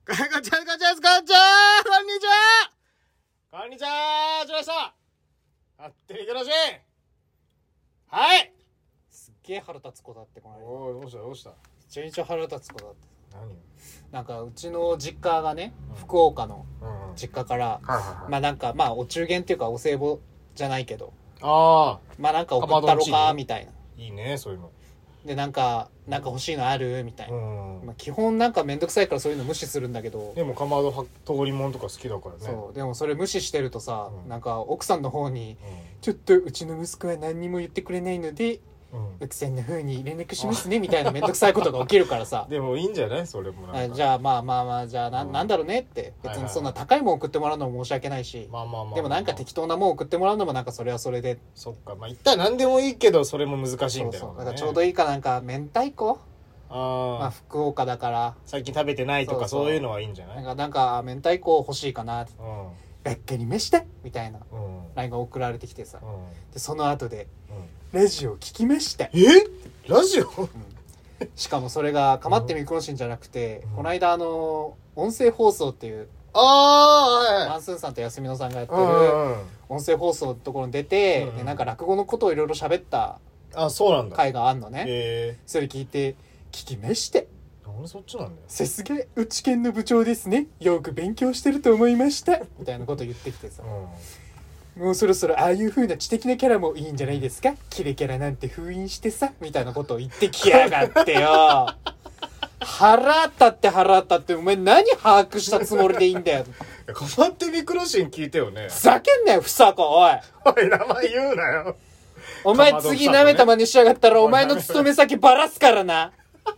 ガチャガチャガチャガチャこんにちはこんにちはちょいした勝手によろしいはいすっげえ腹立つ子だってこの間。 おいどうしたどうしためちゃめちゃ腹立つ子だって。 何なんかうちの実家がね、福岡の実家から、 はいはいはいまあなんかまあお中元っていうかお歳暮じゃないけど、 あまあなんか送ったろかみたいな。 いいねそういうのでなんか欲しいのあるみたいな。 うんまあ基本なんかめんどくさいからそういうの無視するんだけど。 でもかまど通りもんとか好きだからねそうでもそれ無視してるとさ、 うんなんか奥さんの方に、ちょっとうちの息子は何にも言ってくれないので奥さんの風に連絡しますねみたいなめんどくさいことが起きるからさでもいいんじゃないそれもなんかじゃあまあじゃあなんだろうねって別にそんな高いもん送ってもらうのも申し訳ないし、 まあまあまあでもなんか適当なもん送ってもらうのもなんかそれはそれでそっかまあ一旦何でもいいけどそれも難しいみたいなそうだからちょうどいいかなんか明太子まああ福岡だから最近食べてないとかそうそういうのはいいんじゃないなんか明太子欲しいかなってうんがっかりめしてみたいなうん LINE が送られてきてさうんでその後でうんラジオ聞きましたラジオしかもそれがかまってみくのしんじゃなくて、 うんこの間音声放送っていうあマンスーンさんと休みのさんがやってあるはい音声放送のところに出て、 うんでなんか落語のことをいろいろ喋ったあそうなんだ回があんのね、 へそれ聞いて聞きましてなんでそっちなんだよさすがうち県の部長ですねよく勉強してると思いましたみたいなこと言ってきてさもうそろそろああいう風な知的なキャラもいいんじゃないですかキレキャラなんて封印してさみたいなことを言ってきやがってよ腹立ってお前何把握したつもりでいいんだよかまってみくろしん聞いてよねふざけんなよふさこおいおい名前言うなよお前次舐めた真似しやがったらお前の勤め先バラすからな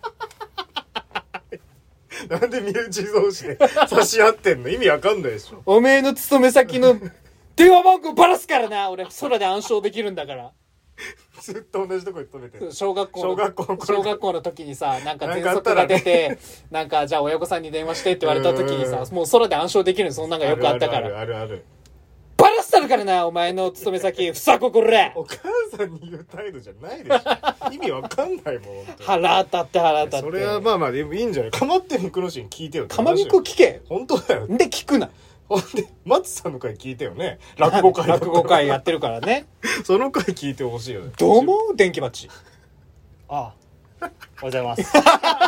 なんで身内同士で差し合ってんの意味わかんないでしょおめえの勤め先の電話番号バラすからな俺空で暗唱できるんだからずっと同じとこに勤めてる小学校の時にさなんかなん喘かあったらね息が出てなんかじゃあ親御さんに電話してって言われた時にさもう空で暗唱できるのそんなんがよくあったからあるバラしたるからなお前の勤め先ふさここれお母さんに言う態度じゃないでしょ意味わかんないもん本当に腹立ってそれはまあまあでもいいんじゃないかまってみくろしん聞いてよかまみこ聞け本当だよで聞くなほんで松さんの回聞いてよね落語会だった落語会やってるからねその回聞いてほしいよねどう思う電気鉢ああ、おはようございます。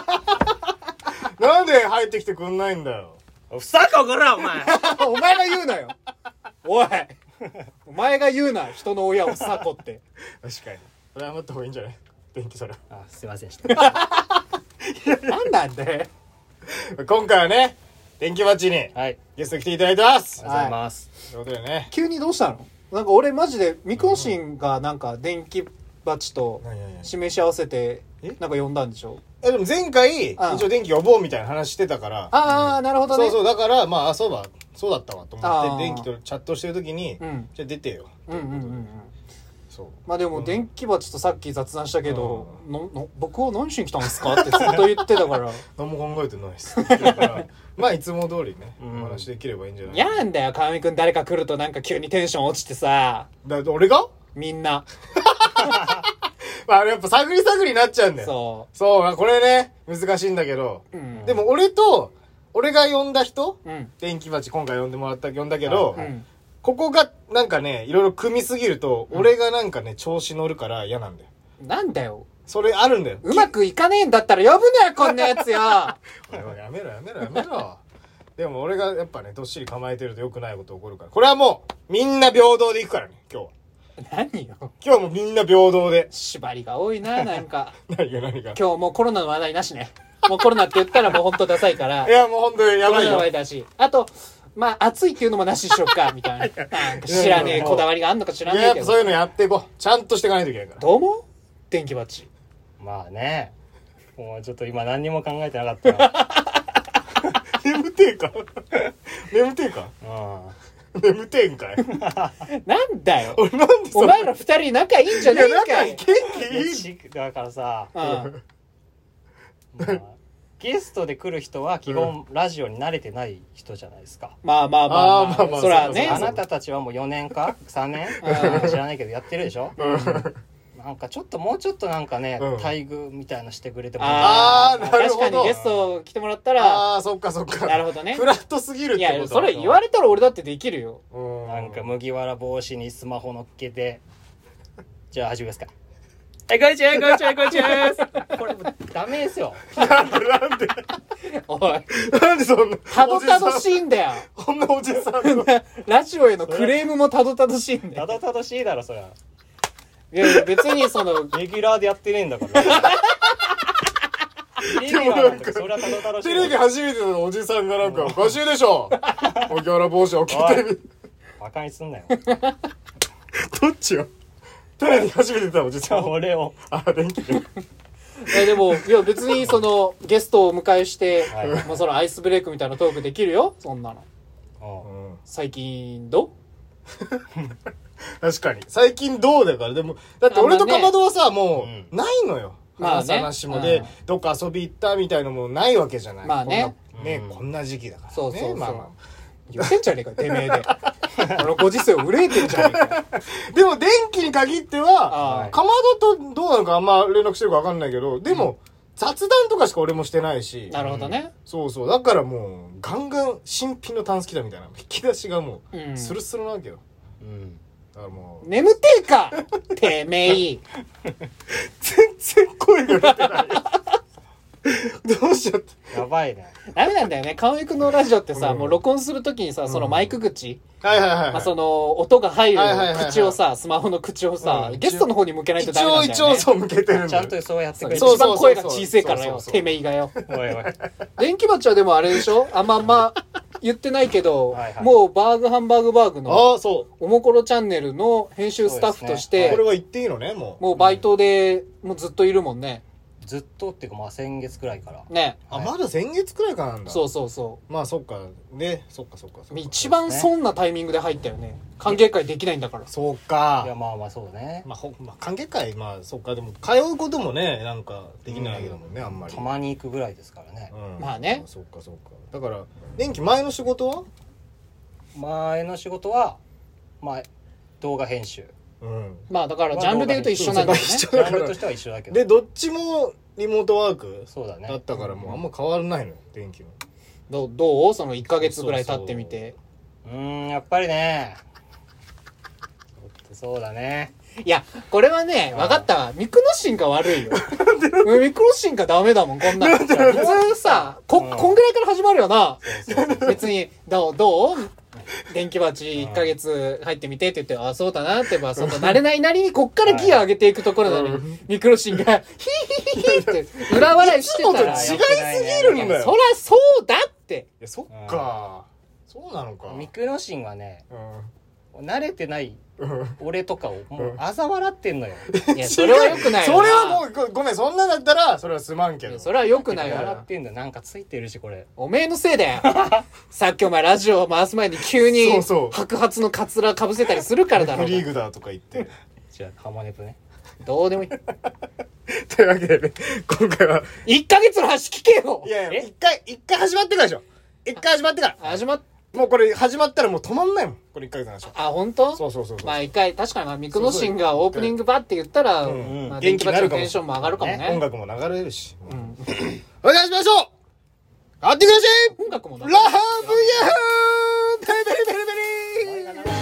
なんで入ってきてくんないんだよふさここら、お前。 お前が言うなよおいお前が言うな人の親をさこって確かにそれは待った方がいいんじゃない電気それあ、すいませんでした。 なんなんで今回はね電気鉢にはい。 ゲスト来ていただいてますありがとうございます。 ということでね急にどうしたのなんか俺マジでミクノシンがなんか電気鉢と何示し合わせてえなんか呼んだんでしょでも前回一あ応電気呼ぼうみたいな話してたからああなるほどねそうだからまあそうだったわと思あーって電気とチャットしてる時にうんじゃあ出てよそうまあでも電気鉢とさっき雑談したけど僕は何しに来たんですかってずっと言ってたから何も考えてないっすだからまあいつも通りねうんお話できればいいんじゃない嫌なんだよ川上くん誰か来るとなんか急にテンション落ちてさ俺がみんなまあやっぱ探りになっちゃうんだよそうこれね難しいんだけどうんでも俺が呼んだ人うん電気鉢今回呼んだけどうんここがなんかねいろいろ組みすぎると俺がなんかね調子乗るから嫌なんだよなんだよそれあるんだようまくいかねえんだったら呼ぶなよこんなやつよおいおいやめろでも俺がやっぱねどっしり構えてると良くないこと起こるからこれはもうみんな平等でいくからね今日は何よ今日もみんな平等で縛りが多いななんか何が今日もうコロナの話題なしねもうコロナって言ったらもうほんとダサいからいやもう本当にやコロナの話ばいよ題だしあとまあ暑いっていうのもなしにしよっかみたいななんか知らねえこだわりがあんのか知らいねえけどややっぱそういうのやっていこうちゃんとしていかないといけないからどう思う電気鉢まあね。もうちょっと今何にも考えてなかったな。 眠てえかうん。 眠てえんかいなんだよ俺なんでお前ら二人仲いいんじゃねえかよ仲いい元気いいだからさ、 うんまあゲストで来る人は基本ラジオに慣れてない人じゃないですか。 まあまあまあそらねあなたたちはもう4年か3年知らないけどやってるでしょ。まなんかちょっともうちょっとなんかね、 うん待遇みたいなしてくれてもあーなるほど確かにゲスト来てもらったらあーそっかそっかなるほどねフラットすぎるっいてことやそれ言われたら俺だってできるよなんか麦わら帽子にスマホ乗っけてじゃあ始めますか。はい、こんにちは、こんにちは、こんにちは。これもうダメですよ。 なんでおいなんでそんなたどたどしいんだよこんなおじさんのラジオへのクレームもたどたどしいんだよたどたどしいだろ、そりゃ。 いやいや別にそのレギュラーでやってねえんだから。レギュラーなんだからそりゃたどたどしいだろ。 テレビ初めてのおじさんがなんかおかしいでしょ麦わら帽子を着てるバカにすんなよ。 どっちよテレビ初めて出たおじさん俺を。 あ電気ででもいや別にそのゲストをお迎えして、 はいまあ、そのアイスブレイクみたいなトークできるよそんなのうん最近ど確かに最近どうだからでもだって俺とかまどはさもうんうないのよまあね話もで、 うんどっか遊び行ったみたいのもないわけじゃないまあねこんなね、 うんこんな時期だからねそうそうそうまあま言ってんじゃねえかてめえでこのご時世を憂えてんじゃねえかあ、でも電気に限ってはあかまどとどうなのかあんま連絡してるか分かんないけどでも、雑談とかしか俺もしてないしなるほどねそうそうだからもうガンガン新品のタンスキだみたいな引き出しがもううんスルスルなわけようん。 だからもう眠てえかてめえ全然声が出てないよどうしちゃったやばいね。 ダメなんだよね川合くんのラジオってさ、 うんもう録音するときにさそのマイク口、 はいはいはい、はいまあ、その音が入るはいはいはいはい口をさスマホの口をさ、 うんゲストの方に向けないとダメなんだよね一応そう向けてるんだよちゃんとそうやってくれて一番声が小さいからよそうそうそうてめえがよおいおい。 電気鉢はでもあれでしょあんま言ってないけどはいはいもうバーグハンバーグのああそうおもころチャンネルの編集スタッフとして、 これは言っていいのねもうもうバイトでもうずっといるもんねずっとっていうかまあ先月くらいから。 ねあまだ先月くらいからなんだそうそうそまあそっかでそっかそっかそっかう一番損なタイミングで入ったよね歓迎会できないんだからそういかやまあまあそうね。 まあ歓迎会まあそっかでも通うこともねなんかできないわけだもんねあんまりたまに行くぐらいですからね。 うんまあねそっかそっかだから電気前の仕事は前の仕事はまあ動画編集。 うんまあだからジャンルで言うと一緒なんだよねそうジャンルとしては一緒だけど。 でどっちもリモートワークそうだね。 だったからもうあんま変わらないのよ電気のどうその1ヶ月ぐらい経ってみてやっぱりね。そうだね。 いやこれはね分かったわミクノシンが悪いよミクノシンがダメだもんこんなん普通さこんぐらいから始まるよな別にどう電気鉢1ヶ月入ってみてって言ってあそうだなってばその慣れないなりにこっからギア上げていくところなのにミクロシンがヒヒヒヒって裏笑いしてたらいつもと違いすぎるんだよいやそりゃそうだっていやそっかそうなのかミクノシンはねうん慣れてないうん俺とかをもう嘲笑ってんのよ。 いやそれは良くないよなそれはもうごめんそんなんだったらそれはすまんけどいやそれは良くないよ笑ってんだよ。なんかついてるしこれ。 おめえのせいだよさっきお前ラジオを回す前に急にそうそう白髪のカツラかぶせたりするからだろフリーグだとか言ってじゃあハマネプね。 どうでもいいというわけでね今回は 1ヶ月の話聞けよいやいやえ一回始まってからでしょ一回始まってから始まっもうこれ始まったらもう止まんないもんこれ1ヶ月の話はあ本当そうそうそうそうまあ一回確かにまあミクノシンがオープニングバって言ったらうんまあ電元気になるかも気バチのテンションも上がるかも音ね楽も流れるしうんお願いしましょう変わってください音楽もなラハブヤーベリベリベリベリ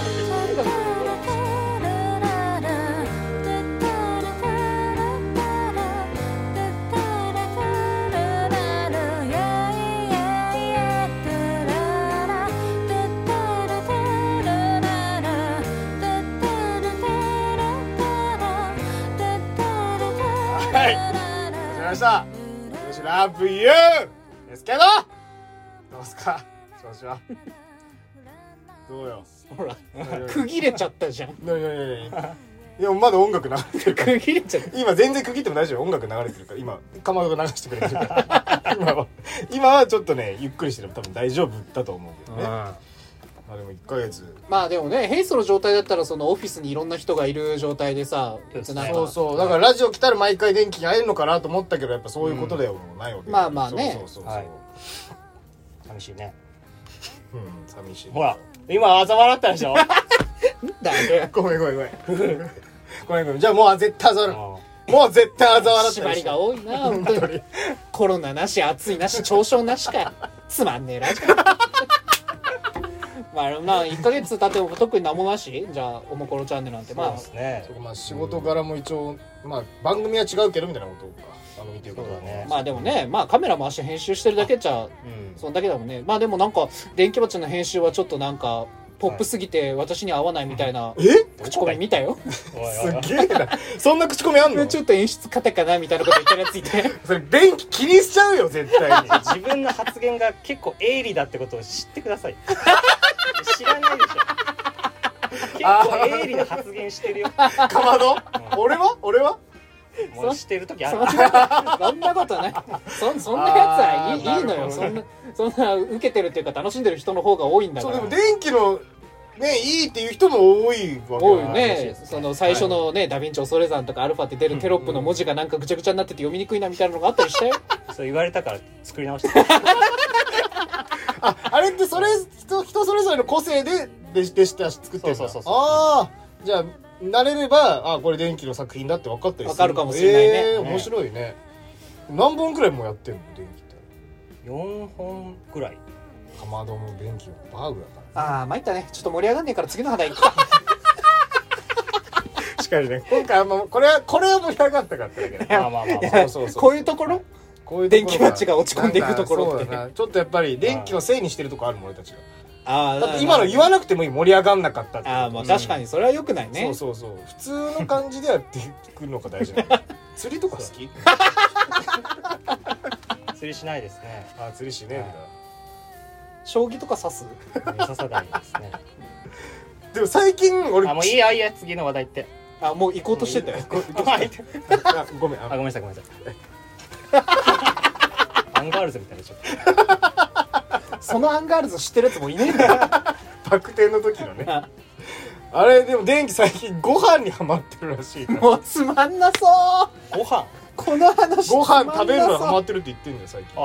はい始めましたよしラブユーですけどどうすか調子はどうよほら区切れちゃったじゃんいやまだ音楽流れてるから区切れちゃった今全然区切っても大丈夫音楽流れてるから今かまどが流してくれてるから今はちょっとねゆっくりしてれば多分大丈夫だと思うけどねまあでも1ヶ月まあでもねヘイストの状態だったらそのオフィスにいろんな人がいる状態でさ別になんかそうそうだからラジオ来たら毎回電気に会えるのかなと思ったけどやっぱそういうことではもうないわけまあまあねそうそうそうはい寂しいね。 寂しいほら今嘲笑ったでしょ。 だよごめんごめんじゃあもう絶対あざ笑うもう絶対あざ笑った縛りが多いな本当にコロナなし暑いなし嘲笑なしかつまんねえラジオまあ1ヶ月経っても特に何もなしじゃあおもころチャンネルなんてまあそうですね。 まあ仕事柄も一応まあ番組は違うけどみたいなことか見てることはね。 まあでもねまあカメラ回して編集してるだけじゃそんだけだもんね。まあでもなんか電気鉢の編集はちょっとなんかポップすぎて私に合わないみたいな口コミ見たよ。 すげえな。そんな口コミあんの？ ちょっと演出方かなみたいなこと言ってるやついて。 それ電気気にしちゃうよ絶対に。 自分の発言が結構鋭利だってことを知ってください。知らないでしょ。結構鋭利な発言してるよ。 かまど？俺は？ もうしてる時ある。 そんなことない。そんなやつはいいのよ。そんな受けてるっていうか楽しんでる人の方が多いんだから。 そうでも電気のねいいっていう人も多いわけ多いね。その最初のねダヴィンチ恐山とかアルファって出るテロップの文字がなんかぐちゃぐちゃになってて読みにくいなみたいなのがあったりしたよ。 そう言われたから作り直して。 あれってそれ人それぞれの個性でした作ってるんだ。 そう。 ああじゃあ慣れればこれ電気の作品だって分かったりする。 分かるかもしれないね。 面白いね。何本くらいもやってんの電気って。 4本くらい。 かまども電気はバーグだから。 ああ参ったね。ちょっと盛り上がんねえから次の話題行くか。 しかにね今回これは盛り上がったかったけど。 まあそうこういうところ電気鉢が落ち込んでいくところってちょっとやっぱり電気のせいにしてるとこあるもん俺たちが。だってあ今の言わなくてもいい盛り上がんなかったって。 あまあ確かにそれは良くないね。 そう普通の感じでやってくるのが大事なの。釣りとか好き？ 釣りしないですね。 釣りしねえんだ。 将棋とか指す？ 刺さないですね。 でも最近俺もういいや次の話題って。 もう行こうとしてたよ。 ごめんごめんなさい。アンガールズみたいなちょっと。 そのアンガールズ知ってるやつもいねえんだよ。 バク転の時のね。あれでも電気最近ご飯にハマってるらしい。 もうつまんなそう。 ご飯。 この話ご飯食べるのハマってるって言ってんだよ最近。 ま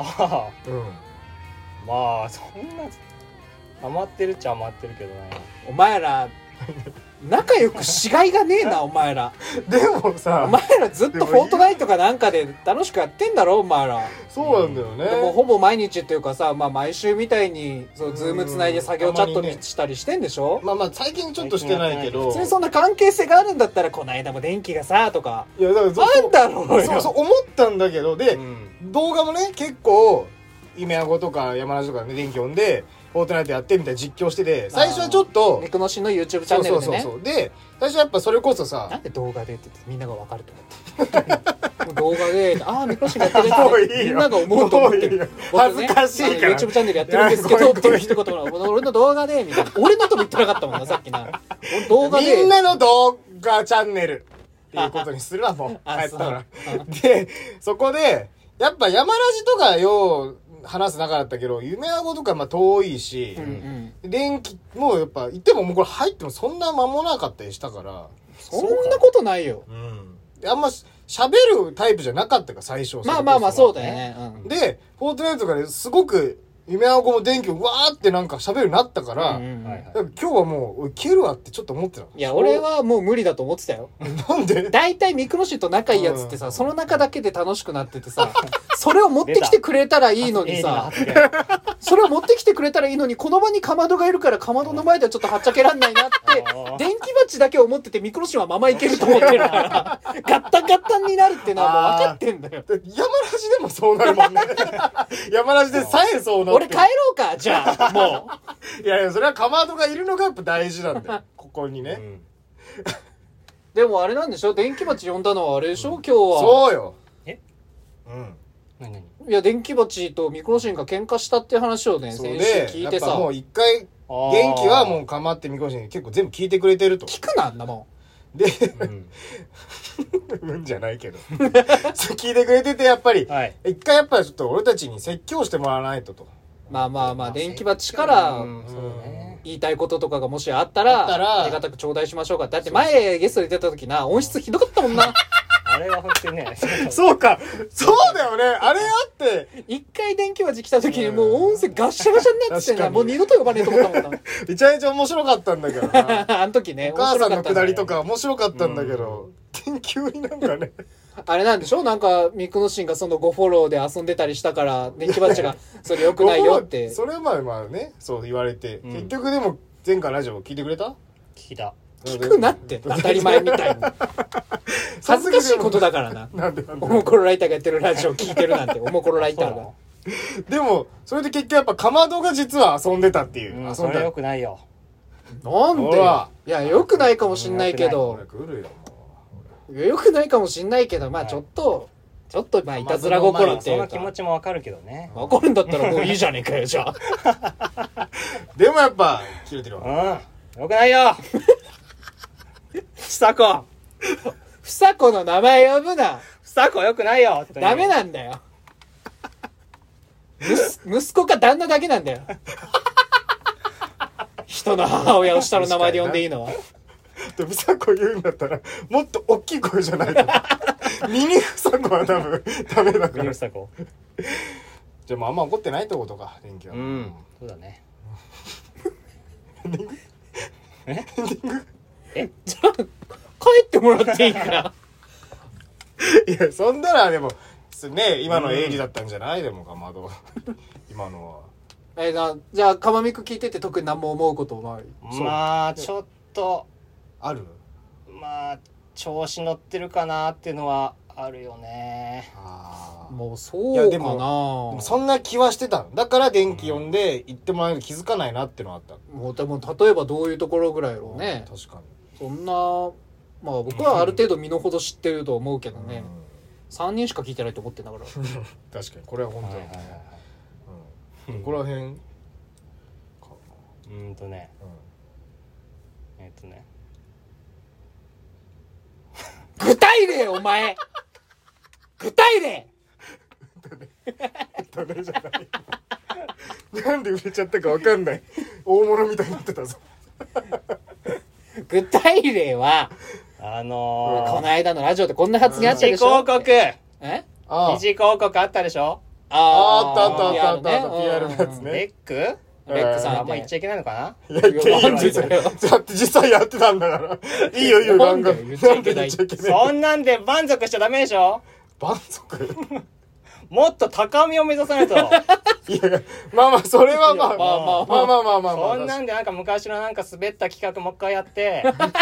あそんなハマってるっちゃハマってるけどね。 お前ら仲良くしがいがねえなお前ら。 でもさお前らずっとフォートナイトかなんかで楽しくやってんだろお前ら。 そうなんだよね。 でもほぼ毎日っていうかさ、毎週みたいにそうズームつないで作業チャットにしたりしてんでしょ。 まあ最近ちょっとしてないけど普通にそんな関係性があるんだったらこの間も電気がさとかいやだからあんだろうよ。 そう思ったんだけどで、動画もね結構夢あごとか山梨とかね電気呼んでフォートナイトやってみたいな実況してて最初はちょっとネクノシの YouTube チャンネルでね。 そうで最初はやっぱそれこそさなんで動画でって言ってみんなが分かると思って動画でネクノシがやってるってみんなが思うと思ってる。 恥ずかしいから YouTube チャンネルやってるんですけどっていう一言が俺の動画でみたいな。俺のとも言ってなかったもんなさっきな。動画でみんなの動画チャンネルっていうことにするわもう帰ったら。でそこでやっぱ山ラジとかよう話す中だったけど夢あごとか遠いし、電気もやっぱ言ってももうこれ入ってもそんな間もなかったりしたからそんなことないよ。 あんま喋るタイプじゃなかったから最初。 まあそうだよね。 でフォートナイトとかですごく夢あごも電気をわーってなんか喋るようになったから今日はもういけるわってちょっと思ってた。 いや俺はもう無理だと思ってたよ。 なんで大体ミクロシと仲いいやつってさその中だけで楽しくなっててさそれを持ってきてくれたらいいのにさそれを持ってきてくれたらいいのにこの場にかまどがいるからかまどの前ではちょっとはっちゃけらんないなって電気鉢だけ思っててミクロシはままいけると思ってるからガッタンガッタンになるってのはもう分かってんだよ。 山ラジでもそうなるもんね。山ラジでさえそうなって俺帰ろうかじゃあもう。いやそれはかまどがいるのがやっぱ大事なんだよここにね。 でもあれなんでしょ電気鉢呼んだのはあれでしょ今日は。 そうよ。 何いや電気鉢とミクロシンが喧嘩したっていう話をね先週聞いてさ。 やっぱもう一回元気はもうかまってミクロシン結構全部聞いてくれてると。 聞くなあんなもんでうんじゃないけど聞いてくれててやっぱり一回やっぱりちょっと俺たちに説教してもらわないとと。 まあ電気鉢から言いたいこととかがもしあったらありがたく頂戴しましょうか。だって前ゲストで出た時な音質ひどかったもんな。 あれは本当にねそうか、そうだよね。あれあって、 一回電気味来た時にもう音声ガッシャガシャになっててな、 確かにもう二度と呼ばねえと思ったもんな。 めちゃめちゃ面白かったんだけどな。 あの時ね、 お母さんのくだりとか。 か面白かったんだけど、急になんかね。 あれなんでしょ、なんか、ミクノシンがその5フォローで遊んでたりしたから、電気バッチが、それ良くないよって。 それはまあね、そう言われて、 うん結局でも前回ラジオ聞いてくれた？ 聞いた。 聞くなって、当たり前みたいに。恥ずかしいことだからな。 なんでおもころライターがやってるラジオ聞いてるなんて、おもころライターが。 でも、それで結局やっぱかまどが実は遊んでたっていう。 うん、それ遊んだ。 良くないよ。 なんでほらいや、良くないかもしんないけどほら、来るよ、も良くないかもしんないけど、まあちょっと、まあいたずら心ってそいうか。 の気持ちもわかるけどね。 わかるんだったらもういいじゃねえかよ、じゃあ。 う。でもやっぱ、切れてるうわ。 ん。良くないよふさこふさこの名前呼ぶな。 ふさこ良くないよダメなんだよ。息子か旦那だけなんだよ。人の母親を下の名前で呼んでいいのは。 で、ふさこ言うんだったら、もっと大きい声じゃないと。ミニふさこは多分、ダメだから。 ふさこ。 じゃあもうあんま怒ってないってことか、電気は。 うん。そうだね。 じゃあ、帰ってもらっていいかな。 いや、そんならでも、ね、今のエイジだったんじゃない、でもかまど。今のは。 じゃあ、かまみく聞いてて特に何も思うことない。 まあ、ちょっと、 ある？ まあ、調子乗ってるかなっていうのはあるよね。 ああ。 もういそうかな。 やでもそんな気はしてたの。だから電気呼んで行ってもらえると気づかないなってのはあった。 もうでも例えばどういうところぐらいやろうね。 確かそんな、まあ僕はある程度身の程知ってると思うけどに。 ね。3人しか聞いてないと思ってんだから。 確かにこれは本当に。 はいはいはいはい。 どこら辺かね。 な。 ね。 具体例お前具体例ダメじゃない。なんで売れちゃったかわかんない。大物みたいになってたぞ。 具体例は、この間のラジオでこんな発言あったでしょ。 広告えあ二次広告あったでしょ。 あったあったあったあったね PR のやつねレックレックさんあんま言っちゃいけないのかいや、言っていいよ、 なんで別に。 だよだって実際やってたんだから。いいよ、いいよ、ガンガン。 なんで言っちゃいけないんで言っちゃいけな。 ない。 そんなんで満足しちゃダメでしょ。 満足もっと高みを目指さないと。 いやいや、まあまあ、それはまあ、 まあまあまあまあまあまあまあ。 そんなんでなんか昔のなんか滑った企画もう一回やって。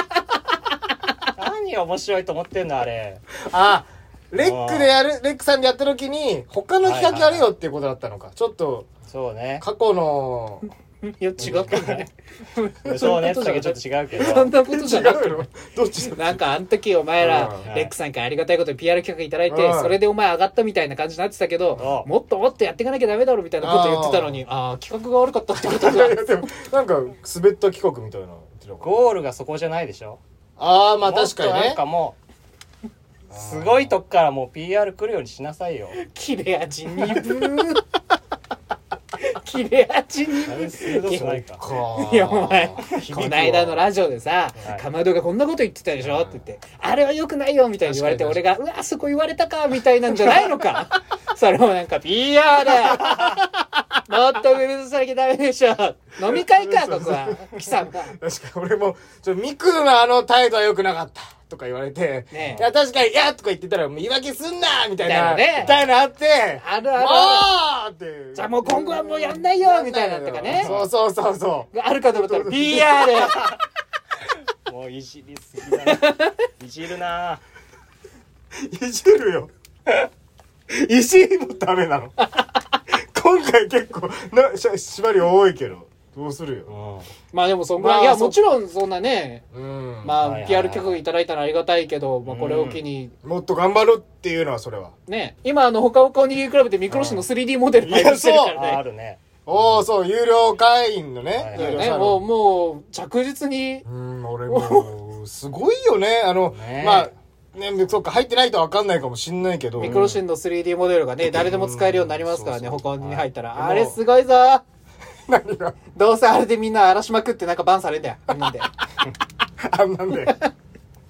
何面白いと思ってんのあれ。 あ、レックでやる、レックさんでやった時に、他の企画やるよっていうことだったのか。ちょっと、 そうね。 過去の、 いや、違くないそうね。だけちょっと違うけそどん。なことじゃなくて。 違うのどっちだなんかあの時お前らうんレックさんからありがたいことに PR 企画いただいてうんそれでお前上がったみたいな感じになってたけどうんもっともっとやっていかなきゃダメだろみたいなこと言ってたのにああ企画が悪かったってこといやいがやでも、なんか、滑った企画みたいな。 ゴールがそこじゃないでしょ。 ああ、まあ確かにねもっとなんか。もう、すごいとこからもう PR 来るようにしなさいよ。 切れ味鈍ー切れ味鈍あれ鋭くないか。 かいやお前響くわこないだのラジオでさはいかまどがこんなこと言ってたでしょって言ってあれは良くないよみたいに言われて俺がうわそこ言われたかみたいなんじゃないのかそれもなんか PR もっとグループさなきゃダメでしょ飲み会かここは貴様確かに俺も、ミクのあの態度は良くなかった。とか言われて、 ねえいや確かに、いやとか言ってたら、もう言い訳すんなみたいな、 だよねみたいなあって、 あるあるもうって。 じゃあもう今後はもうやんないよみたいなとかねそうそうそうそあるかと思ったら PR もういじりすぎだな。いじるな。 う。いじるよ。いじりもダメなの。今回結構縛り多いけど、どうするよ。 まあでもそんぐらい、 まあいやもちろんそんなねうん。 まあはいはいはい PR 企画いただいたらありがたいけど、まあ、これを機にもっと頑張るっていうのはそれは。 ね今ほかほかおにぎりクラブでミクロシの 3D モデル配布してるからねあるね。 おー、そう、有料会員のね。 はい有料ねサロンもう着実に俺もう、すごいよね。 ねまあ、ね、そっか、入ってないと分かんないかもしんないけど。 ミクロシンの 3D モデルがね誰でも使えるようになりますからねそう他に入ったら、 はいあれすごいぞ何がどうせあれでみんな荒らしまくってなんかバンされんだよみんなであんなんで。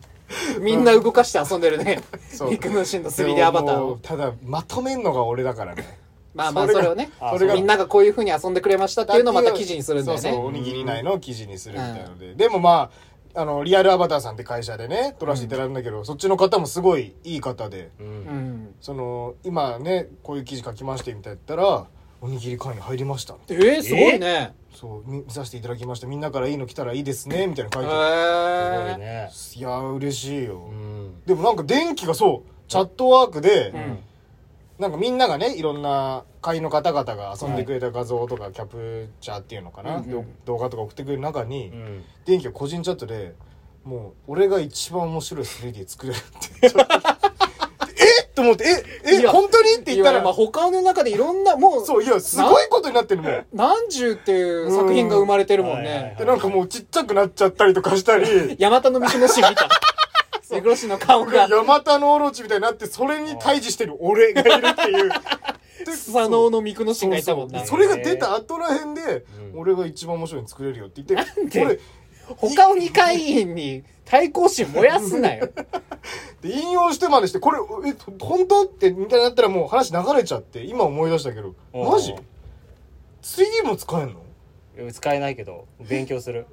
みんな動かして遊んでるねそうミクノシンの 3D アバターを。 でももうただまとめんのが俺だからね。 まあまあそれをねそれがみんながこういう風に遊んでくれましたっていうのをまた記事にするんだよね。 そうそうおにぎり内の記事にするみたいので、でもまあリアルアバターさんって会社でね撮らせていただくんだけど、そっちの方もすごいいい方で、 うんその今ねこういう記事書きましてみたいな言ったらおにぎり会に入りました、 すごいね。 そう見させていただきました、みんなからいいの来たらいいですねみたいな書いてあすごいへね。 る。いやー嬉しいよ、 うん。 でもなんか電気がそうチャットワークで、 うんなんかみんながねいろんな会の方々が遊んでくれた画像とかキャプチャーっていうのかな、 うんうん動画とか送ってくれる中に、 うん。 電気が個人チャットでもう俺が一番面白い 3D 作れるってちょっとえっと思っていや本当にって言ったらいやまあ他の中でいろんなもうそういやすごいことになってるもん何十っていう作品が生まれてるもんうんはいはいね。 でなんかもうちっちゃくなっちゃったりとかしたりヤマタノミクノシン見た。ミクノシンの顔がヤマタノオロチみたいになってそれに対峙してる俺がいるっていうスサノオのミクノシンがいたもんな。 それが出た後らへんで、 うん俺が一番面白いの作れるよって言ってで俺他の2会員に対抗心燃やすなよ。 で引用してまでしてこれ本当ってみたいになったらもう話流れちゃって今思い出したけどおーマジ 3D も使えんの使えないけど勉強する。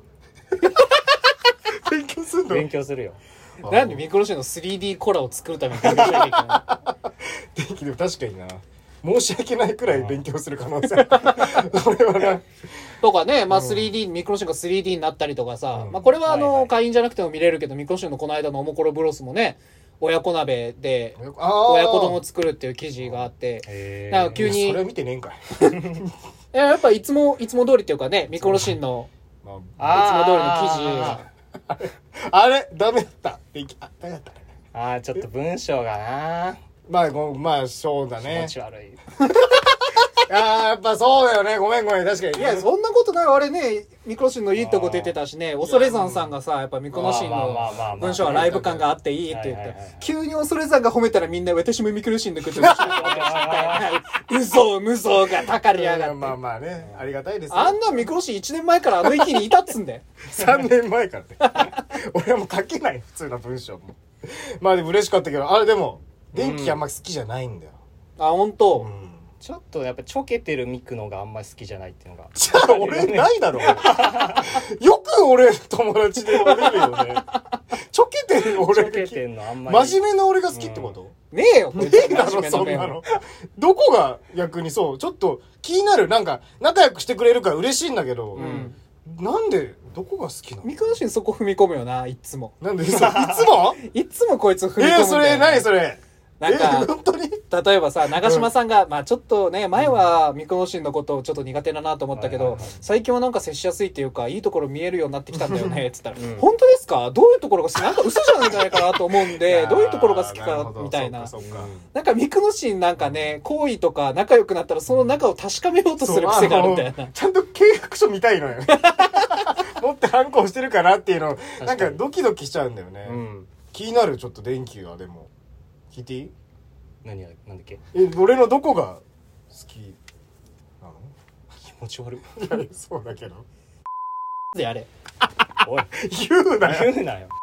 勉強するの勉強するよ。 なんでミクノシンの 3D コラを作るために勉強しなきゃいけない電気でも確かにな申し訳ないくらい勉強する可能性あるこれはなとかね、まあ 3D、ミクロシンが 3D になったりとかさ、 うんまあこれははいはい会員じゃなくても見れるけど、ミクロシンのこの間のおもころブロスもね、親子鍋で親子丼を作るっていう記事があって、 へなんか急にそれは見てねえんかい、 やっぱいつも通りっていうかね、ミクロシンのまあいつも通りの記事あれダメだったダメだったねああ、ちょっと文章がな、 まあそうだ気ね持ち悪い。 やっぱそうだよねごめん確かにいや、そんなことない。あれね、ミクロシンのいいとこ出てたしね、恐山さんがさ、やっぱミクロシンの文章はライブ感があっていいって言ってはいはいはいはい、 急に恐山が褒めたらみんな私もミクロシンのことを知らない嘘無双がたかりやがって。 まあねありがたいですよあんなミクロシン1年前からあの域にいたっつんだよ。 3年前からね俺はもう書けない普通の文章もまあでも嬉しかったけどあれでも電気あんま好きじゃないんだよ、 あ、本当。 うんちょっとやっぱちょけてるミクのがあんまり好きじゃないっていうのが。 じゃあ俺ないだろよく俺友達で呼べるよねちょけてるち俺ょけてんのあんまり。 真面目な俺が好きってこと、 ねえよ、こいつねえだろ真面目面そんなのどこが逆にそうちょっと気になるなんか仲良くしてくれるから嬉しいんだけど、 うん。 なんでどこが好きなのミクロシンそこ踏み込むよな、いつも。 なんでそういつもいつもこいつ踏み込むんだよ、 それ何それなんか本当に例えばさ、長嶋さんが、まあちょっとね、前はミクノシンのことをちょっと苦手だなと思ったけどはいはいはい、 最近はなんか接しやすいっていうか、いいところ見えるようになってきたんだよね、つったら、 うん本当ですか？どういうところが好き？なんか嘘じゃないんじゃないかなと思うんで、どういうところが好きかあーなるほ、どみたいな。 そっかそっかなんかミクノシンなんかね、行為とか仲良くなったらその仲を確かめようとする癖があるみたいな。 ちゃんと契約書見たいのよ持って反抗してるかなっていうのなんかドキドキしちゃうんだよね、 うん。 気になるちょっと電気がでも聞いていいなんだっけ、 俺のどこが好きなの気持ち悪い。 いやそうだけどであれ。 おい、 言うなよ言うなよ。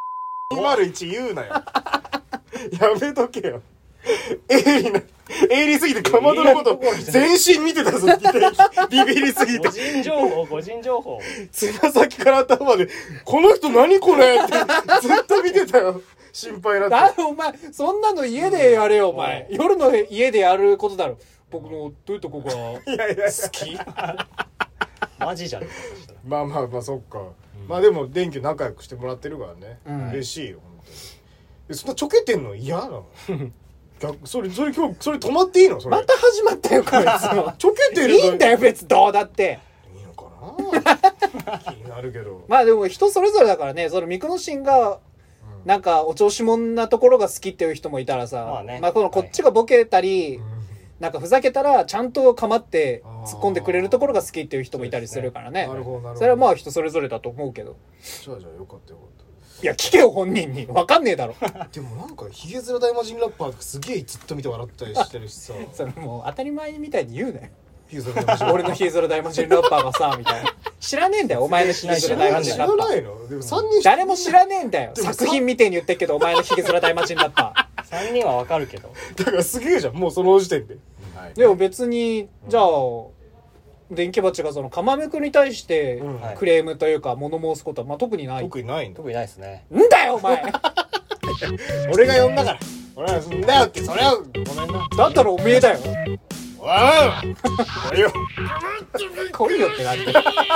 201言うなよやめとけよ鋭利すぎてかまどのこと全身見てたぞってビビりすぎて個人情報。 つま先から頭までこの人何これってずっと見てたよ心配になってお前、そんなの家でやれよ、お前。夜の家でやることだろ。僕のどういうとこが好いやいやき？ マジじゃねえか、そしたら。 まあそっか、まあでも電気仲良くしてもらってるからね、 うん嬉しいよ本当にでそんなちょけてんの嫌なの逆それ今日それ止まっていいのそれまた始まったよ、こいつも。 ちょけてるいいんだよ、別にどうだって。 いいのかな気になるけどまあでも人それぞれだからね、そのミクノシンが、なんかお調子者なところが好きっていう人もいたらさ、 まあねこっちがボケたり、なんかふざけたらちゃんと構って突っ込んでくれるところが好きっていう人もいたりするからね。 なるほどなるほどそれはまあ人それぞれだと思うけど。 じゃあよかったよかっいや、聞けよ本人に。わかんねえだろ。 たでもなんかヒゲ面大魔神ラッパーとかすげえずっと見て笑ったりしてるしさそれもう当たり前みたいに言うなよ。 ヒゲ面大魔神俺のヒゲ面大魔神ラッパーがさ、みたいな。 知らねえんだよお前のひげ知ら面大魔ない神ラッパのでも3人誰も知らねえんだよでも作品みてえに言ってっけどお前のひげ面大魔神ラッパ 3人はわかるけど。 だからすげえじゃんもうその時点で、はいでも別にじゃあ電気鉢がそのかまめくに対してうんはいクレームというか物申すことはまあ特にないん特にないんだ特にないですね。 だよお前俺が呼んだから俺はんだよってそれはごめんなだったらおめえだよおいおいよ来いよって感じ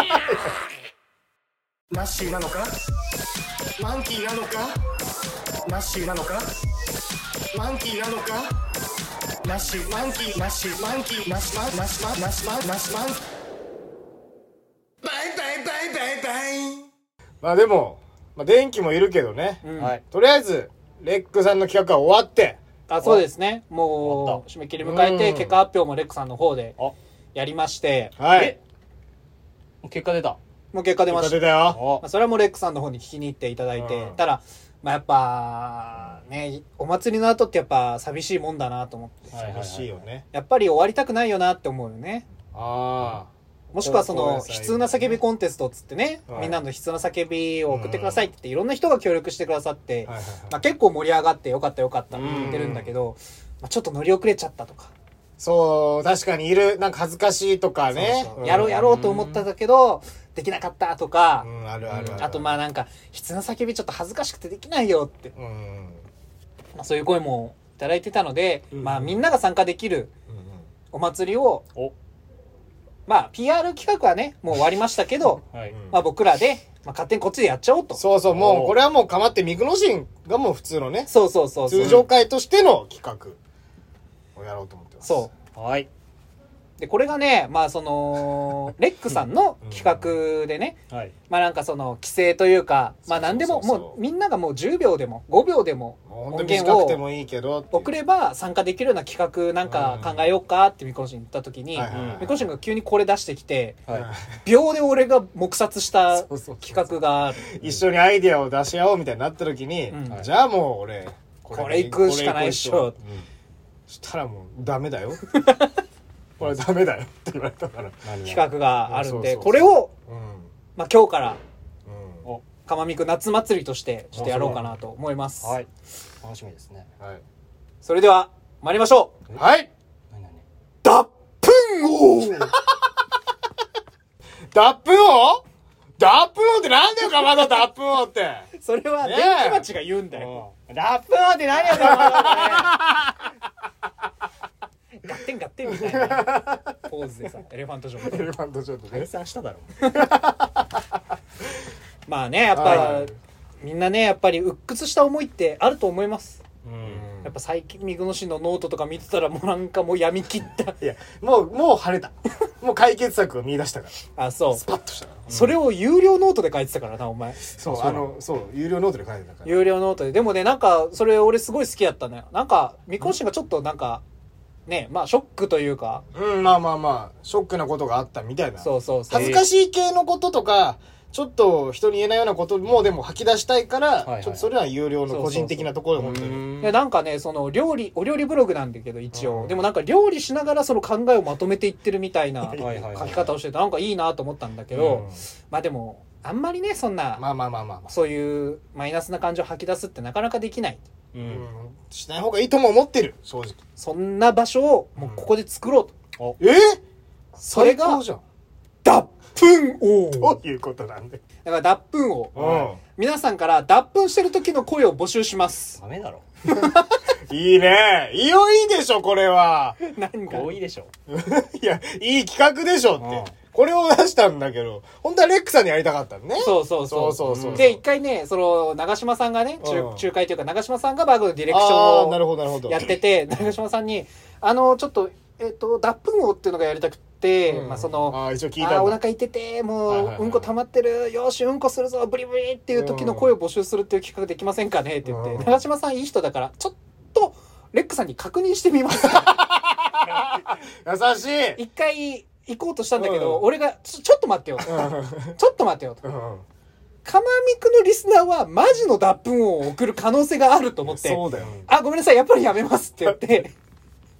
ナッシーなのかマンキーなのかナッシーなのかマンキーなのかナッシーマンキーナッシーマンキーナッシーナッシーナッシーナッシーナッシーマンバイバイバイバイバイまあでも、まあ、電気もいるけどね、 うんはい。 とりあえずレックさんの企画は終わってあそうですね終わっもう締め切り迎えてうん結果発表もレックさんの方であ、 やりましてはい結果出た。 もう結果出ました出たよおまあ、それはもうレックさんの方に聞きに行っていただいて、 うんただ、まあ、やっぱねお祭りの後ってやっぱ寂しいもんだなと思ってはいはいはい寂しいよねやっぱり終わりたくないよなって思うよねあもしくはその高校野菜悲痛な叫びコンテストっつってね、 はいみんなの悲痛な叫びを送ってくださいって言っていろんな人が協力してくださって、 あはいはいまあ、結構盛り上がってよかったよかったって言ってるんだけど、まあ、ちょっと乗り遅れちゃったとか、 そう確かにいるなんか恥ずかしいとかねそうそうやろうやろうと思ったんだけどできなかったとかう、んあるあるあるあとまあなんか悲痛な叫びちょっと恥ずかしくてできないよって、 うんまあ、そういう声もいただいてたので、 うんまあみんなが参加できるお祭りをお、 まあ PR 企画はねもう終わりましたけどはい。 うんまあ僕らで、まあ、勝手にこっちでやっちゃおうとそうそうもうこれはもうかまってミクノシンがもう普通のねそうそうそうそう通常会としての企画をやろうと思ってますそうはい。 でこれがねまあそのレックさんの企画でね、 はい。 まあなんかその規制というかまあ何でもそうそうそうもうみんながもう10秒でも5秒でももう本当に音源を短くてもいいけどっていう送れば参加できるような企画なんか考えようかってミコシン言った時にはいはいはいミコシンが急にこれ出してきてはい。 秒で俺が黙殺したそうそうそう企画がある一緒にアイディアを出し合おうみたいになった時に、 うんじゃあもう俺これ行くしかないっしょこれ行こうそしたらもうダメだよこれダメだよって言われたから企画があるんでそうそうそうこれをうんまあ今日からうんお、 かまみく夏祭りとしてちょっとやろうかなと思いますはい。楽しみですね。 はいそれでは参りましょうはい何々 脱粉王脱粉王脱粉王ってなんだよかまど脱粉王ってそれはねえ電気町が言うんだよラップなんて何やと思うのガッテンガッテンみたいなポーズでさエレファントショーみたいなエレファントちょっとね解散しただろ。 まあねやっぱ、 はいみんなねやっぱり鬱屈した思いってあると思いますうん。 やっぱ最近ミグノシのノートとか見てたらもうなんかもう病み切ったいやもう晴れたもう解決策を見出したからあそうスパッとしたからそれを有料ノートで書いてたからなお前そうそうなのそう有料ノートで書いてたから有料ノートででもねなんかそれ俺すごい好きやったねなんかミコシがちょっとなんかねまあショックというかうんまあまあまあショックなことがあったみたいなそうそうそう恥ずかしい系のこととかちょっと人に言えないようなこともでも吐き出したいから、 はいはいちょっとそれは有料の個人的なところで本当にでなんかねそのお料理ブログなんだけど一応、 うんでもなんか料理しながらその考えをまとめていってるみたいなはいはいはい書き方をしててなんかいいなと思ったんだけど、 うんまあでもあんまりねそんな、 まあまあまあまあまあ、 そういうマイナスな感情を吐き出すってなかなかできないうん。 しない方がいいとも思ってる正直そんな場所をもうここで作ろうと、それが最高じゃん脱粉王どういうことなんでだから脱粉王う皆さんから脱粉してる時の声を募集しますダメだろ。 んいいねいいでしょこれは何が合意でしょ。 いやいい企画でしょって、 うんこれを出したんだけど本当はレックさんにやりたかったのねそうそうそうそうそうそうで一回ねその長嶋さんがねうん仲介というか長嶋さんがバグのディレクションああなるをほどなるほどやってて長嶋さんにちょっと脱粉王っていうのがやりたくて、 うんまあそのあー一応聞いたんだお腹痛てもう、 はいはいはいうんこ溜まってるよしうんこするぞブリブリっていう時の声を募集するっていう企画できませんかねって言って、 うん長嶋さんいい人だからちょっとレックさんに確認してみますか優しい一回行こうとしたんだけど、 うん俺がちょっと待ってよとちょっと待ってよとうんかまみくのリスナーはマジの脱粉を送る可能性があると思ってそうだよあごめんなさいやっぱりやめますって言って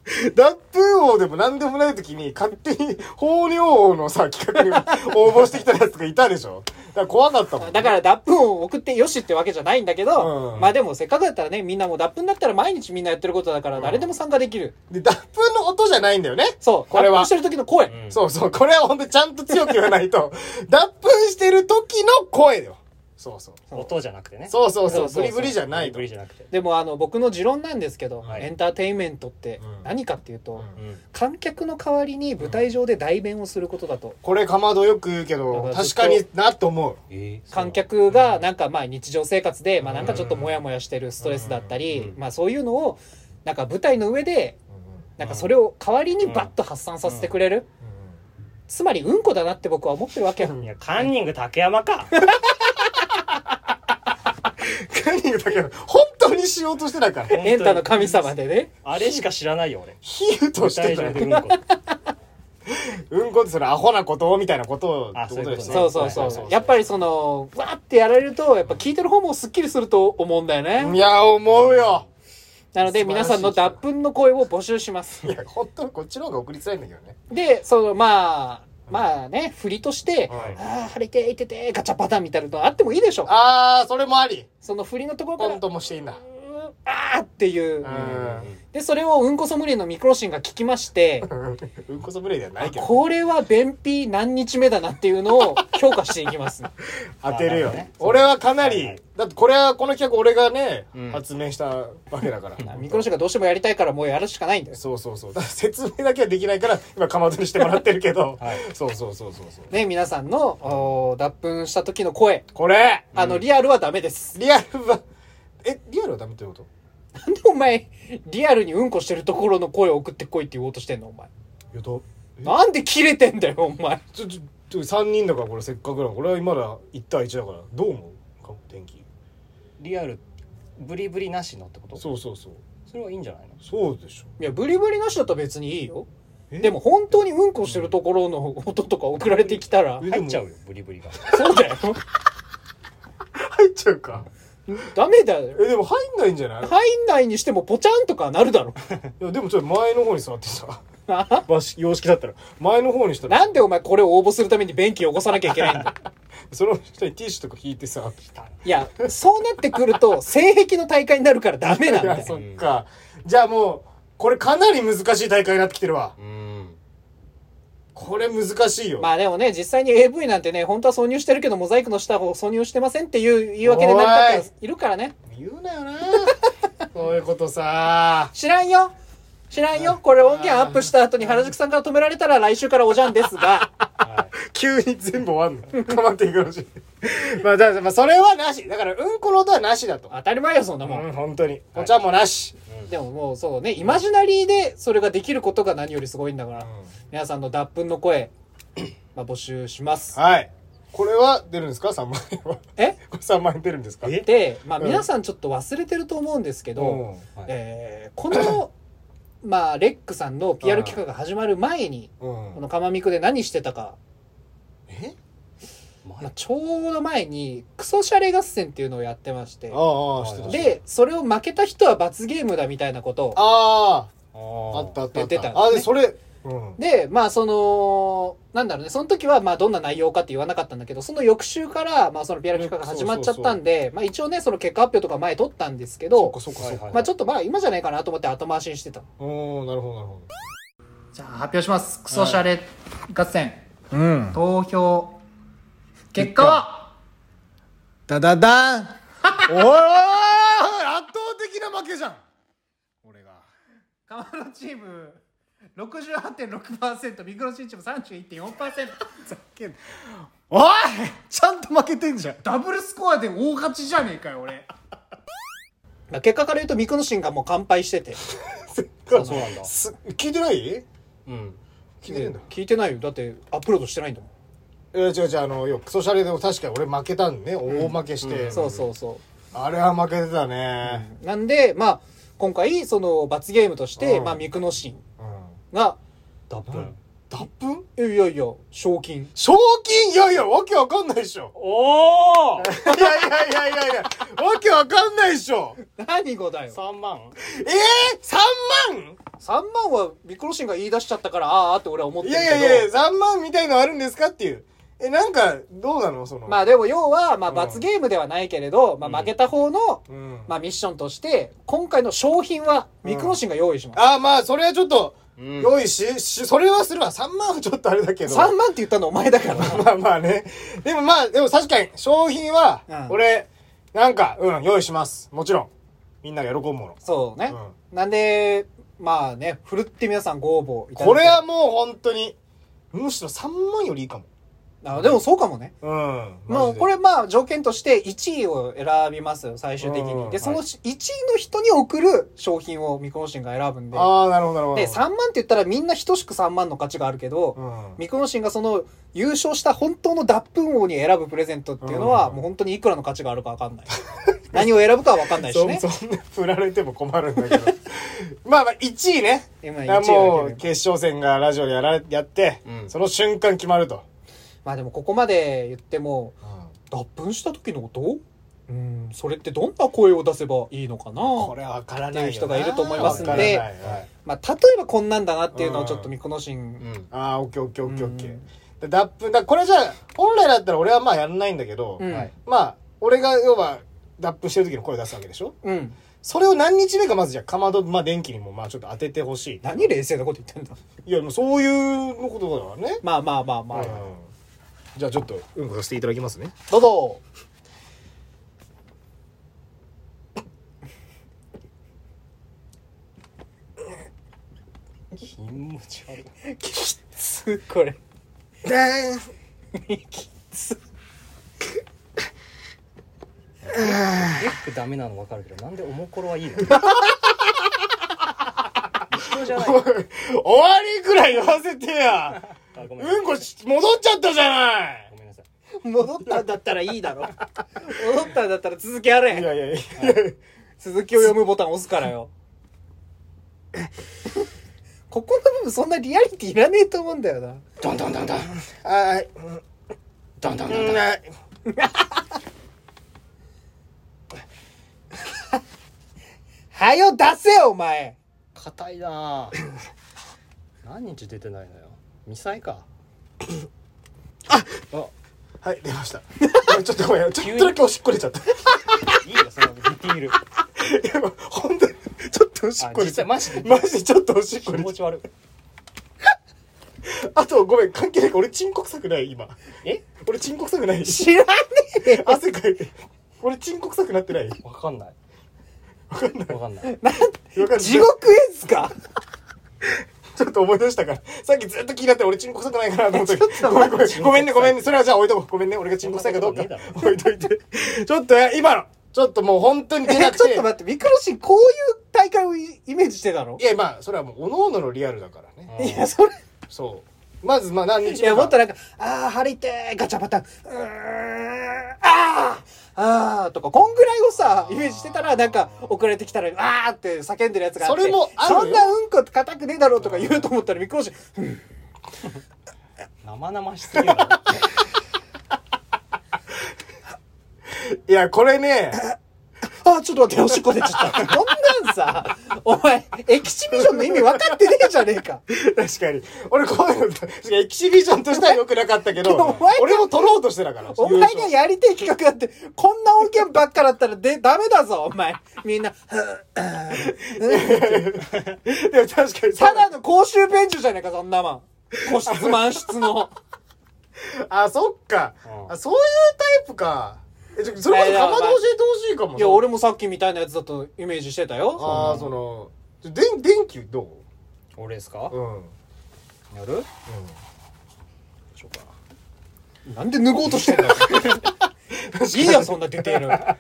脱粉王でも何でもない時に勝手に放尿王のさ企画に応募してきたやつがいたでしょ。だから怖かったもん、ね、 だから脱粉を送ってよしってわけじゃないんだけど、 うん、 まあでもせっかくだったらね、みんなもう脱粉だったら毎日みんなやってることだから誰でも参加できる。 で、脱粉の音じゃないんだよね。 そう。 これは。 脱粉してる時の声。 うんそうそう。これはほんとちゃんと強く言わないと。脱粉してる時の声だよ。そうそう。 音じゃなくてね。 そうそうそう。 そうそうそうブリブリじゃないと。 ブリじゃなくて。 でも僕の持論なんですけど、 はいエンターテインメントって何かっていうと、 うんうん。 観客の代わりに舞台上で代弁をすることだと。 これかまどよく言うけど、 だから確かになと思う。 観客がなんかまあ日常生活でまあなんかちょっとモヤモヤしてるストレスだったり、まあそういうのをなんか舞台の上でなんかそれを代わりにバッと発散させてくれる。つまりうんこだなって僕は思ってるわけよ。 いや、カンニング竹山か。 カンニングだけど、本当にしようとしてないから。 エンタの神様でね。 あれしか知らないよ、俺。 比喩として舞ない。 台上でうんこ。 うんこってそれアホなことみたいなことあってことですね。 そうそうそう。やっぱりその、わーってやられると、やっぱ聞いてる方もスッキリすると思うんだよいね。 や、思うよ。 なので皆さんの脱粉の声を募集しますい。や、本当にこっちの方が送りづらいんだけどね。 で、まあね、振りとして、 はいああ、張りていてて、ガチャパターンみたいなのあってもいいでしょ。 それもあり。 その振りのところから、 コントもしていいんだ。 あーっていう。 うんで、それをうんこソムリエのミクロシンが聞きまして、 うんこそぶれではないけど。 これは便秘何日目だなっていうのを評価していきます。 当てるよなるほどね。 俺はかなりはいはい、 だってこれは、この企画俺がねうん、 発明したわけだから。 ミクロシンがどうしてもやりたいからもうやるしかないんだよ。 そうそうそう。だから説明だけはできないから、今かまどにしてもらってるけどはい。 そうそうそうそうそう。 ね、皆さんの脱粉した時の声、 これリアルはダメです。 リアルは、リアルはダメってことなんでお前、リアルにうんこしてるところの声を送ってこいって言おうとしてんのお前。 いや、 なんで切れてんだよ、お前。 3人だからこれせっかくだから、俺は今だ1対1だから、どう思う天気。 リアル、ブリブリなしのってこと？ そうそうそう。 それはいいんじゃないの？ そうでしょ。 いや、ブリブリなしだったら別にいいよ。 えでも本当にうんこしてるところの音とか送られてきたら、 え入っちゃうよ、ブリブリが。 そうだよ。 入っちゃうか。 ダメだよ。 でも入んないんじゃない？ 入んないにしてもポチャンとかなるだろ。 いや、でもちょっと前の方に座ってさ。洋式だったら前の方にしたらなんでお前これを応募するために便器を起こさなきゃいけないんだよ。 その下にティッシュとか引いてさ。 いや、そうなってくると、性癖の大会になるからダメなんいや、 だよ。 そっか。じゃあもう、これかなり難しい大会になってきてるわ。これ難しいよ。 まあでもね、実際に AV なんてね、本当は挿入してるけど、モザイクの下を挿入してませんっていう言い訳で成り立ってはいるからね。 言うなよな。そういうことさ。 知らんよ。知らんよ。これ音源アップした後に原宿さんから止められたら来週からおじゃんですが。 急に全部終わんの。かまっていくらしい。まあ、それはなし。だから、うんこの音はなしだと。 当たり前よ、そんなもん。 本当に。お茶もなし。 でももうそうね、イマジナリーでそれができることが何よりすごいんだから、皆さんの脱粉の声、募集します。 はい。これは出るんですか ?3 万円は。 えこれ3万円出るんですか？ で、皆さんちょっと忘れてると思うんですけど、この、レックさんの PR 企画が始まる前に、このカマミクで何してたか、ちょうど前にクソシャレ合戦っていうのをやってまして、で、それを負けた人は罰ゲームだみたいなことをあった言ってたんですね。 それ、 で、なんだろうね、その時はどんな内容かって言わなかったんだけど、その翌週からその PR 企画が始まっちゃったんで、一応ね、その結果発表とか前取ったんですけど、 そうか。 ちょっと今じゃないかなと思って後回しにしてた。 なるほど、なるほど。 じゃあ発表します。クソシャレ合戦。 うん。 投票。結果はダダダンおい圧倒的な負けじゃん俺が。 カマロチーム 68.6%、ミクロシンチーム 31.4%。 ざけんおいちゃんと負けてんじゃん。 ダブルスコアで大勝ちじゃねえかよ、俺。結果から言うとミクノシンがもう完敗してて。 そうなんだ。 聞いてない？ うん。 聞いてるんだ。 聞いてないよ。だってアップロードしてないんだもん。 違う、クソシャレでも確かに俺負けたんね。大負けして。 そう。 あれは負けてたね。 なんで、今回、その罰ゲームとして、ミクノシンが、 脱粉。 脱粉？ いや、賞金。 賞金？いや、わけわかんないでしょ。 おーいや、わけわかんないでしょ。 何語だよ。 3万 3万 3万はミクロシンが言い出しちゃったからあーって俺は思っているけど、 やいやいや、3万みたいのあるんですかっていう。なんか、どうなのその。 まあでも要は、まあ罰ゲームではないけれど、まあ負けた方の、 うん。 まあミッションとして、今回の商品はミクロシンが用意します。 ああ、まあ、それはちょっと、 うん用意それはするわ。3万はちょっとあれだけど。 3万って言ったのお前だから。 まあまあね。でも確かに、商品はうん、 俺、なんか、用意します。もちろん。みんなが喜ぶもの。 そうね。なんで、まあね、ふるって皆さんご応募いただいて。 これはもう本当に、むしろ3万よりいいかも。 あでもそうかもね。 うん。 もうこれまあ条件として1位を選びますよ、最終的に。で、そのはい 1位の人に送る商品をミクロシンが選ぶんで。 ああ、なるほど、なるほど。 で、3万って言ったらみんな等しく3万の価値があるけど、 うん。 ミクロシンがその優勝した本当の脱粉王に選ぶプレゼントっていうのは、 うんもう本当にいくらの価値があるか分かんない。何を選ぶかは分かんないしね。 そんな振られても困るんだけど。まあまあ、1位ね。 今1位だからもう、 は決める決勝戦がラジオでやって、 うんその瞬間決まると。 まあでもここまで言っても、脱粉した時のことそれってどんな声を出せばいいのかなこれは分からないよなっていう人がいると思いますんで分からないはいまあ例えばこんなんだなっていうのをちょっとミクロシン、 うんああ、オッケーオッケーオッケーオッケうんー。で脱粉、これじゃあ、本来だったら俺はまあやんないんだけど、 うんはいまあ、俺が要は脱粉してる時の声出すわけでしょうん。 それを何日目かまずじゃあかまど、まあ電気にもまあちょっと当ててほしい。 何冷静なこと言ってんだ。 いや、もうそういうのことだからね。 まあまあまあまあ。 うんじゃあちょっとうんこさせていただきますね。 どうぞ。 気持ち悪い。 きつこれ。きつ。 よくダメなの分かるけど、なんでおもころはいいの？一緒じゃない。 終わりくらい言わせてや。 あ、ごめん。 うんこ戻っちゃったじゃない。 ごめんなさい。 戻ったんだったらいいだろ。戻ったんだったら続きやいやれ。 いやいや。 続きを読むボタン押すからよ。ここの部分そんなリアリティいらねえと思うんだよな。 ドンドンドンドン。 はい。 ドンドンドンドン。 はい。 はよ出せよお前。 硬いなぁ。何日出てないのよ。2歳か。あ、 はい、出ました。ちょっとごめん、ちょっとだけおしっこ出ちゃった。 いいよ、そのディティール。 いや、ほんとに、ちょっとおしっこ出ちゃった。 マジでマジでちょっとおしっこ出ちゃっ気持ち悪い。 た。あと、ごめん、関係ない。俺、チンコ臭くない今。 え？ 俺、チンコ臭くない知らねえよ。 汗かいて。俺、チンコ臭くなってないわかんない。 わかんない。 わかんない。 わかんない。 地獄絵図か。 ちょっと思い出したから。さっきずっと気になって俺チンコ臭くないかなと思って。 とごめんごめん。ごめんねごめんね。それはじゃあ置いとこう。ごめんね。俺がチンコ臭いかどうかそんなことね置いといて。ちょっと今の。ちょっともう本当に出なくて。 ちょっと待って、ミクロシンこういう大会をイメージしてたのいや、まあ、それはもう、各々のリアルだからね。 いや、それ。 そう。まず、まあ、何日いや、もっとなんか、張りてー、ガチャパタン、とか、こんぐらいをさ、イメージしてたら、なんか、送られてきたら、って叫んでるやつがあって、 それもあるよそんなうんこ硬くねえだろうとか言うと思ったら、ミクロシン、 生々しすぎるだいや、これね、 ちょっと待って、おしっこ出ちゃった。こんなんさ、お前、エキシビジョンの意味分かってねえじゃねえか。 確かに。俺こういうの、確かにエキシビジョンとしては良くなかったけどお前、 俺も取ろうとしてたから。 お前がやりてえ企画だって、こんな音源ばっかだったらダメだぞ、お前。みんな、 でも確かにただの公衆便所じゃねえか、そんなもん。個室満室の。 あ、そっか。 うんあ、そういうタイプか。それこそかまど教えてほしいかも。 いや、俺もさっきみたいなやつだとイメージしてたよ。 ああ、その、電気ど俺ですかううん。 やるどうしようかな。 なんで脱ごうとしてんだよ。いいや、そんなディテー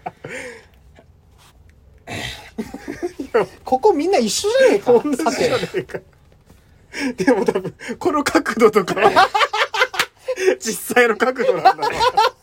ル。ここみんな一緒じゃねえか。 同じじゃさてねえか。でも多分、この角度とかは、実際の角度なんだろ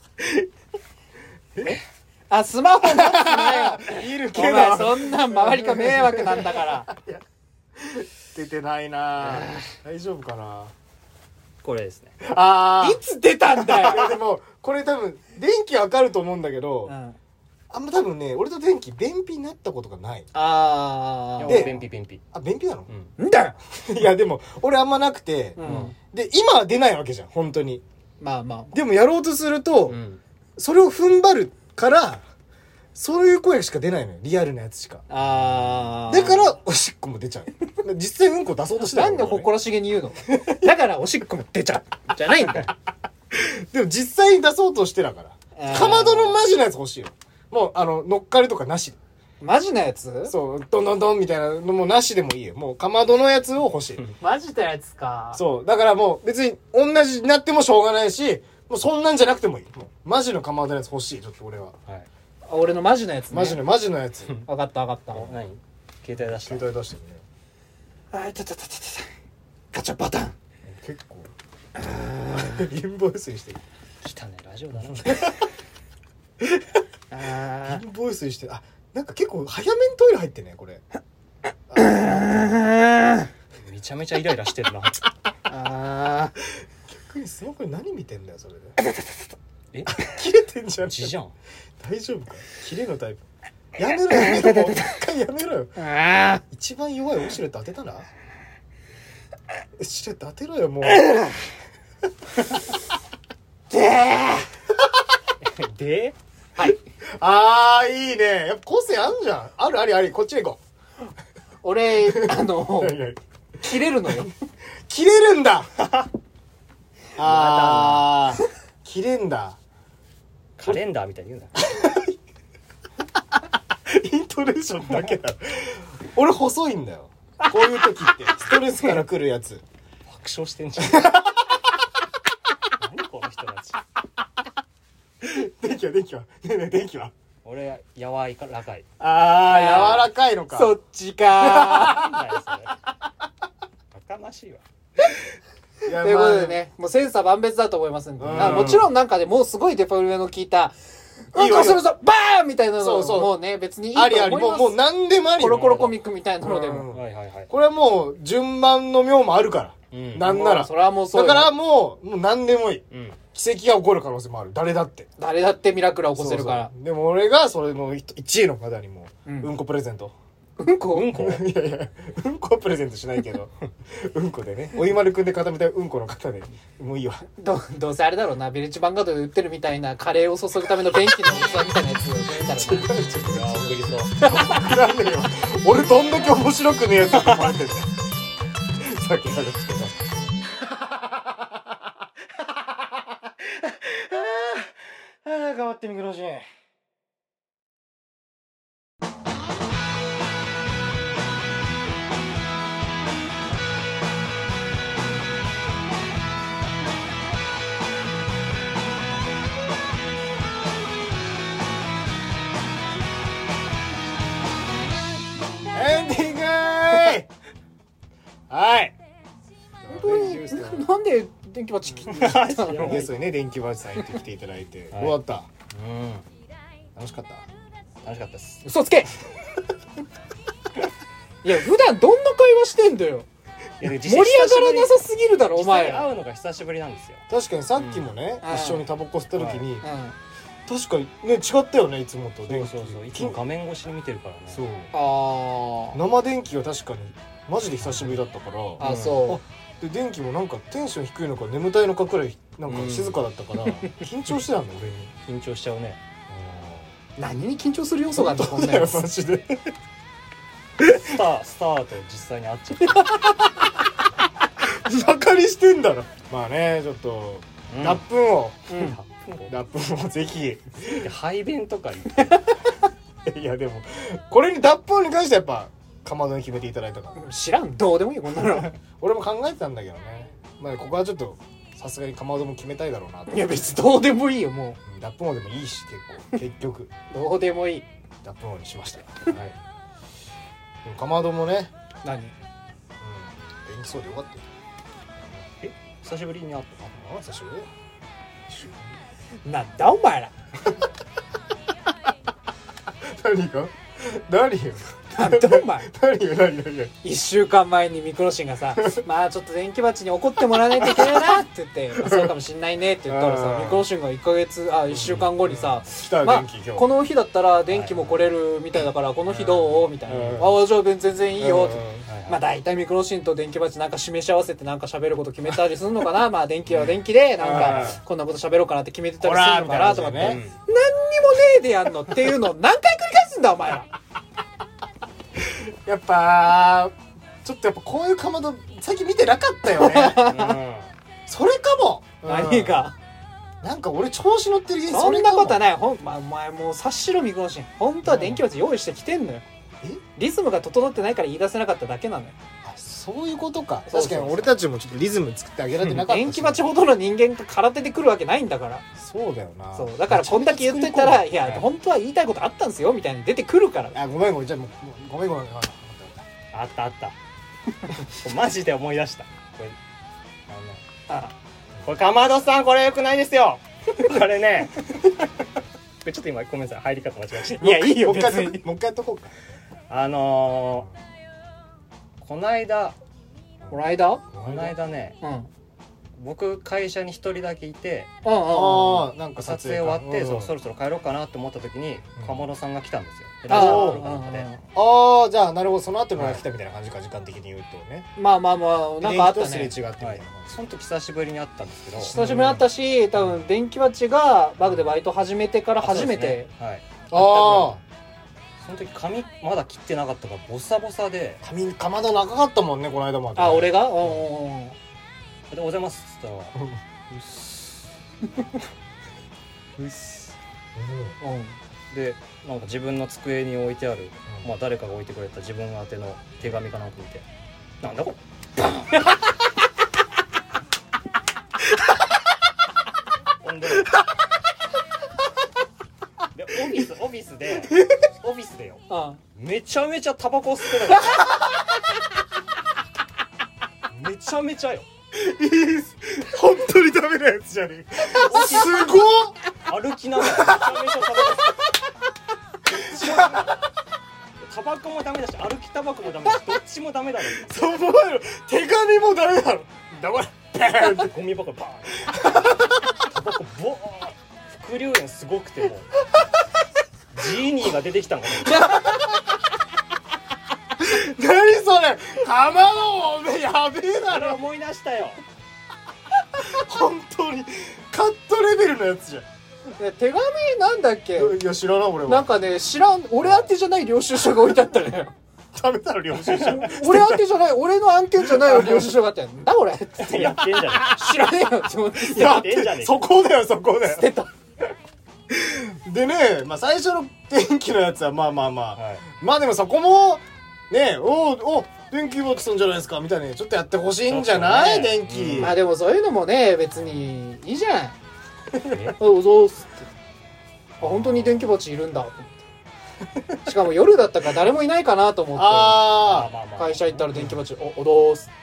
スマホ持つなよ。 う。いるおけど。 前、そんなん周りが迷惑なんだから。 出てないな大丈夫かなこれですね。 あいつ出たんだいやよ。 でも、これ多分、電気わかると思うんだけど、 うんあんま多分ね俺と電気便秘になったことがない。 でああ。 便秘便秘。 便秘なの？ うん。 んだよ。 いやでも俺あんまなくて、で今は出ないわけじゃん本当に。 まあまあ。 でもやろうとすると、 うん。 それを踏ん張るからそういう声しか出ないのよ、リアルなやつしか。 ああ。 だからおしっこも出ちゃう。実際うんこ出そうとしてたなんで誇らしげに言うの？だからおしっこも出ちゃう。じゃないんだよ。 でも実際に出そうとしてだからかまどのマジなやつ欲しいよ。もう乗っかりとかなし。 マジなやつ？ そうドンドンドンみたいなのもなしでもいいよ。もうかまどのやつを欲しい。 マジなやつか。 そうだからもう別に同じになってもしょうがないし、もうそんなんじゃなくてもいい。もうマジのかまどのやつ欲しい。ちょっと俺ははい。 俺のマジなやつね。 マジのやつ。 わかったわかった。 何？携帯出した。 携帯出してるね。 あいたたたたた。ガチャパターン。 結構インボイスにしてる。 来たねラジオだな。 インボイスにしてる。あ、なんか結構早めにトイレ入ってねこれ。 めちゃめちゃイライラしてるな。 あ逆にスマホに何見てんだよそれで。 え？ 切れてんじゃん。 字じゃん。 大丈夫か？切れのタイプ。やめろやめろ。もう一回やめろよ。 あ。 一番弱いウォシュレット当てたら？ウォシュレット当てろよもう。 で？ はい。 あーいいね。やっぱ個性あんじゃん。あるありあり。こっちへ行こ俺う。 切れるのよ。 切れるんだ。あー切れんだ。 カレンダーみたいに言うな。 イントネーションだけだ。俺細いんだよ。こういう時ってストレスから来るやつ。 爆笑してんじゃん。何この人たち。 電気はねえねえ電気は。 俺柔らかい。 あー柔らかいのか。 そっちかなんだよそれ。バカましいわ。 いやということでね、もう千差万別だと思いますんで、 うんもちろんなんかでもうすごいデフォルメの効いたいいよこするぞバーンみたいなのそうそうもうね別にいいとあ思います。 りありもう何でもありよ。 コロコロコミックみたいなのでも、 うんはいはいはい。 これはもう順番の妙もあるから。 うんなんなら。 それはもうそうよ。 だからもう何でもいい。 うん。 奇跡が起こる可能性もある。誰だって。 誰だってミラクルは起こせるから。 そうそうでも俺がそれの1位の方にもうんうんこプレゼント。 うんこうんこ？ いやいや、うんこはプレゼントしないけど、うんこでね、おいまるくんで固めたうんこの方で、もういいわ。 どうせあれだろうな、ビレッジヴァンガードで売ってるみたいなカレーを注ぐための便器の器みたいなやつをくれたらな。 いや送りそう。 なんでよ。俺どんだけ面白くねえやつだと思われてんだよ。さっき話してた。頑張ってみくろしい。エンディングー。はい。 なんで電気バッチ切ってたの？ ゲストにね、電気バチさん行ってきていただいて、 はいどうだった？ うん。 楽しかった？ 楽しかったです。 嘘つけ。いや普段どんな会話してんだよ。盛り上がらなさすぎるだろお前。 会うのが久しぶりなんですよ。 確かにさっきもね、 うん一緒にタバコ吸った時に、 うん確かにね違ったよね、いつもと電気。 そういつも画面越しに見てるからね。 そう。 あ生電気が確かにマジで久しぶりだったから。 あそで電気もなんかテンション低いのか眠たいのかくらいなんか静かだったから、緊張してたんだ俺に。 緊張しちゃうね。 う。何に緊張する要素があるのこんなだよやつ。 マジで。 スターと実際に会っちゃった。 バカにしてんだろ。まあねちょっとうん脱粉を、 うん脱粉をぜひ。 排便とか言っていやでもこれに脱粉に関してはやっぱかまどに決めていただいたから知らん、どうでもいいよこんなの。 俺も考えてたんだけどね。まあここはちょっとさすがにかまども決めたいだろうなと。 いや別にどうでもいいよも脱粉王でもいいし結局う。どうでもいい。 脱粉王にしましたよ。はい。でもかまどもね、 何？ 元気そうでよかったよ。 久しぶりに会っああ久しぶり。 なんだお前ら。 何が？何よ。 なんでお前何 1週間前にミクロシンがさまあちょっと電気鉢に怒ってもらわないといけないなって言って、まあそうかもしんないねって言ったらさ、ミクロシンが1週間後にさ、まあこの日だったら電気も来れるみたいだからこの日どうみたいな、あじゃあ全然いいよって、まあ大体ミクロシンと電気鉢なんか示し合わせてなんか喋ること決めたりするのかなまあ電気は電気でなんかこんなこと喋ろうかなって決めてたりするのかなと思って、何にもねえでやんのっていうのを何回繰り返すんだお前ら。 やっぱちょっとやっぱこういうかまど最近見てなかったよね、それかも、 何かなんか俺調子乗ってるそんなことはないお前もう察しろミクロシン、本当は電気鉢用意してきてんのよ、リズムが整ってないから言い出せなかっただけなのよ。 そういうことか。 そうそうそう確かに俺たちもちょっとリズム作ってあげられてなかったし、 電気鉢ほどの人間が空手で来るわけないんだから。 そうだよな。 そうだからこんだけ言っといたらいや本当は言いたいことあったんですよみたいに出てくるから。 ごめんじゃあごめんあったマジで思い出した。これかまどさんこれ良くないですよこれねちょっと今ごめんなさい入り方間違えました。 いやいいよもう一別に。 回やっとこうか。 こないだね、僕会社に一人だけいて、 なんか撮影終わってそろそろ帰ろうかなって思った時にかまどさんが来たんですよ。 じゃあなるほど、その後のが来たみたいな感じか、時間的に言うとね。 まあなんかあったね。 すれ違ってみたいな感じ。 その時久しぶりに会ったんですけど、 久しぶりに会ったし、多分電気鉢がバグでバイト始めてから初めて。 その時髪まだ切ってなかったからボサボサで、 髪かまど長かったもんねこの間まで。 俺がでおはようございますって言ったらうっすでなんか自分の机に置いてある、まあ誰かが置いてくれた自分宛ての手紙かなんか見て、なんだこれほんでオフィスでよ、めちゃめちゃタバコ吸ってためちゃめちゃよ本当にダメなやつじゃねえ。すごっ。 歩きながらめちゃめちゃタバコ吸ってタバコもダメだし歩きタバコもダメだしどっちもダメだろ。 そう思うよ。手紙もダメだろ。だからバーンってゴミ箱バーンタバコボーン副流煙すごくてもうジーニーが出てきたのかな何それ。かまどおめえやべえだろ。 思い出したよ本当にカットレベルのやつじゃん。 手紙なんだっけ。 いや知らない俺は。 なんかね知らん、俺宛てじゃない領収書が置いてあったね。 ダメだろ領収書。 俺宛てじゃない、俺の案件じゃないよ領収書があったよ。なんだこれってやってんじゃね知らねえよって思って。 やってんじゃねえ。そこだよ捨てた。 でね、まあ最初の電気のやつはまあ、まあでもそこもね、お電気ボックスんじゃないですかみたいにちょっとやってほしいんじゃない、電気。 まあでもそういうのもね別にいいじゃん。おうぞーすって本当に電気鉢いるんだと思って。しかも夜だったから誰もいないかなと思って会社行ったら電気鉢おどーす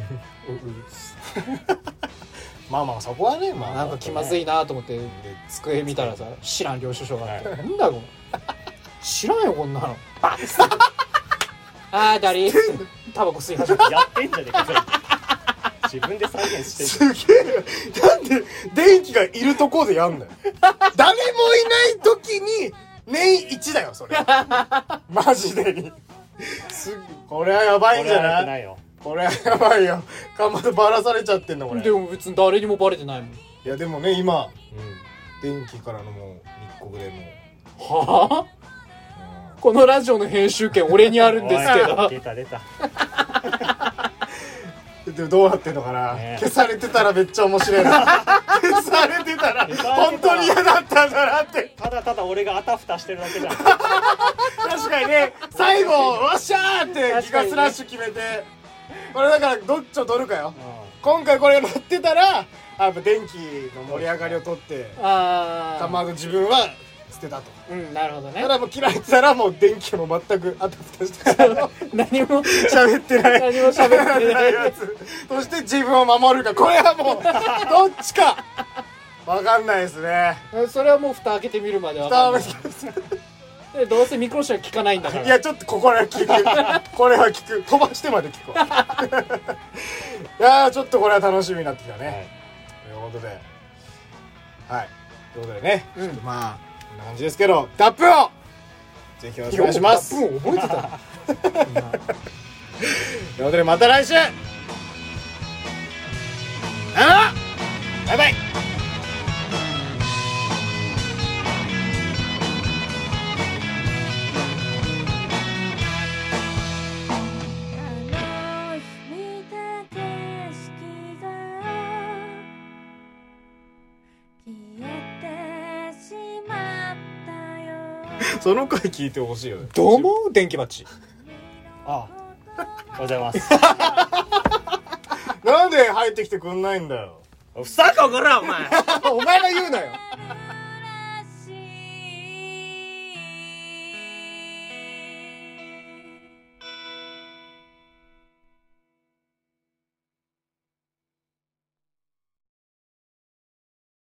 まあそこはね、まあなんか気まずいなと思って机見たらさ知らん領収書があって、なんだこれ知らんよこんなのバッダリータバコ吸い始めやってんじゃねえか自分で再現してすげえなんで電気がいるとこでやんのよ。誰もいない時に年1だよそれマジでに。これはやばいんじゃない。これはやばいよ。かまどバラされちゃってんのこれ。 でも別に誰にもバレてないもん。いやでもね今、電気からのもう密告でもはあ、このラジオの編集権俺にあるんですけど出たでもどうなってんのかな、消されてたらめっちゃ面白いな消されてたら本当に嫌だったんだなって。 ただ俺があたふたしてるだけじゃん確かにね、最後わっしゃーってギガスラッシュ決めて、これだからどっちを取るかよ、今回これが乗ってたらやっぱ電気の盛り上がりを取ってかまど自分は捨てたと。 なるほどね。 ただもう嫌いってたらもう電気も全くあたふたして何も喋ってない何も喋ってないやつそして自分を守るか、これはもうどっちか分かんないですね。 それはもう蓋開けてみるまで分かんない。 どうせ見殺しは聞かないんだから。 いやちょっとこれは聞くこれは聞く、飛ばしてまで聞くわいやーちょっとこれは楽しみになってきたね、はい、ということではいということでね、ちょっとまあこんな感じですけど、タップをぜひよろしくお願いします。 タップを覚えてたということでまた来週、バイバイ。その回聞いてほしいよね。 どうも電気バッチ。 ああ、おはようございますなんで入ってきてくんないんだよ。 ふさここらお前お前が言うなよ。